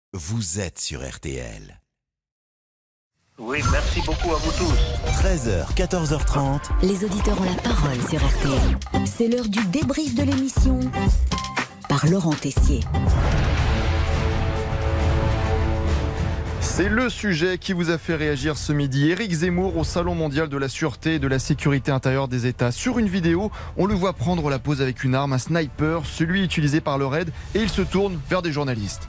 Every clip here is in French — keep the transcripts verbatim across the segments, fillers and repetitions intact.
Vous êtes sur R T L. Oui, merci beaucoup à vous tous. treize heures, quatorze heures trente. Les auditeurs ont la parole sur R T L. C'est l'heure du débrief de l'émission par Laurent Tessier. C'est le sujet qui vous a fait réagir ce midi. Éric Zemmour au Salon mondial de la sûreté et de la sécurité intérieure des États. Sur une vidéo, on le voit prendre la pose avec une arme, un sniper, celui utilisé par le raid, et il se tourne vers des journalistes.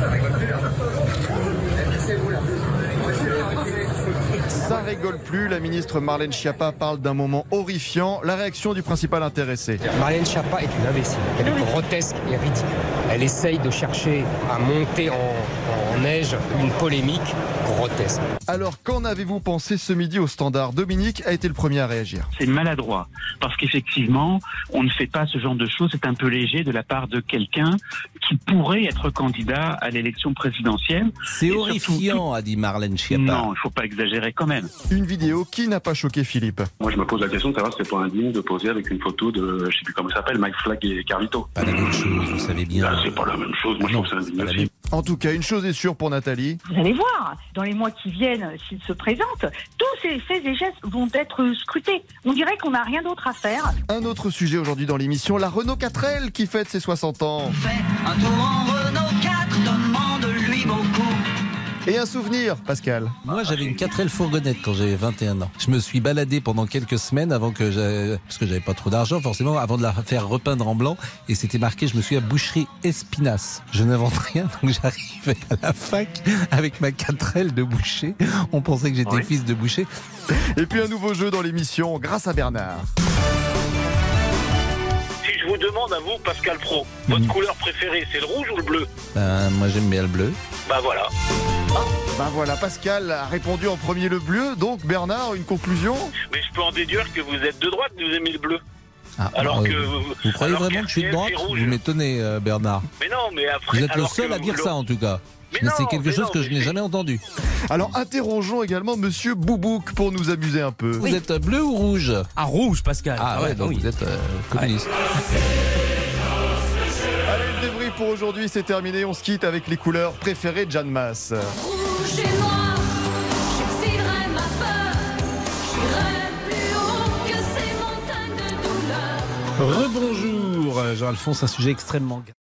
Ça rigole plus, la ministre Marlène Schiappa parle d'un moment horrifiant. La réaction du principal intéressé. Marlène Schiappa est une imbécile. Elle est grotesque et ridicule. Elle essaye de chercher à monter en, en neige une polémique grotesque. Alors, qu'en avez-vous pensé ce midi au Standard ? Dominique a été le premier à réagir. C'est maladroit, parce qu'effectivement, on ne fait pas ce genre de choses. C'est un peu léger de la part de quelqu'un qui pourrait être candidat à l'élection présidentielle. C'est Et horrifiant, surtout, a dit Marlène Schiappa. Non, il ne faut pas exagérer quand même. Une vidéo qui n'a pas choqué Philippe. Moi, je me pose la question de savoir si c'est pas indigne de poser avec une photo de, je sais plus comment ça s'appelle, Mike Flagg et Carlito. Pas la même chose, vous savez bien. Là, c'est pas la même chose. Moi, Non, je trouve ça c'est indigne pas la aussi. même- En tout cas, une chose est sûre pour Nathalie. Vous allez voir, dans les mois qui viennent, s'il se présente, tous ces faits et gestes vont être scrutés. On dirait qu'on n'a rien d'autre à faire. Un autre sujet aujourd'hui dans l'émission, la Renault quatre L qui fête ses soixante ans. Un tour en Renault quatre, demande-lui beaucoup. Et un souvenir, Pascal. Moi, j'avais une quatre L fourgonnette quand j'avais vingt et un ans. Je me suis baladé pendant quelques semaines avant que j'avais, parce que j'avais pas trop d'argent, forcément, avant de la faire repeindre en blanc. Et c'était marqué, je me suis à boucherie Espinasse. Je n'invente rien, donc j'arrivais à la fac avec ma quatre L de boucher. On pensait que j'étais Oui. fils de boucher. Et puis un nouveau jeu dans l'émission, grâce à Bernard. Si je vous demande à vous, Pascal Pro, votre Mhm. couleur préférée, c'est le rouge ou le bleu? Ben, moi, j'aime bien le bleu. Bah voilà. Ben voilà, Pascal a répondu en premier le bleu, donc Bernard, une conclusion ? Mais je peux en déduire que vous êtes de droite, vous aimez le bleu. Ah, Alors euh, que vous croyez alors vraiment que je suis de qu'R T L, droite? c'est rouge. Vous m'étonnez, euh, Bernard. Mais non, mais après. Vous êtes le alors seul que à dire le- ça, en tout cas. Mais Mais non, c'est quelque mais chose non, que mais je n'ai c'est- jamais entendu. Alors interrogeons également Monsieur Boubouk pour nous amuser un peu. Vous êtes bleu ou rouge? Ah, rouge, Pascal. Ah ouais, donc oui. vous êtes euh, communiste. Allez, le débrief pour aujourd'hui, c'est terminé. On se quitte avec les couleurs préférées de Jeanne Masse. Rouge et noir, j'exciderai ma peur. J'irai plus haut que ces montagnes de douleur. Rebonjour, Jean-Alphonse, un sujet extrêmement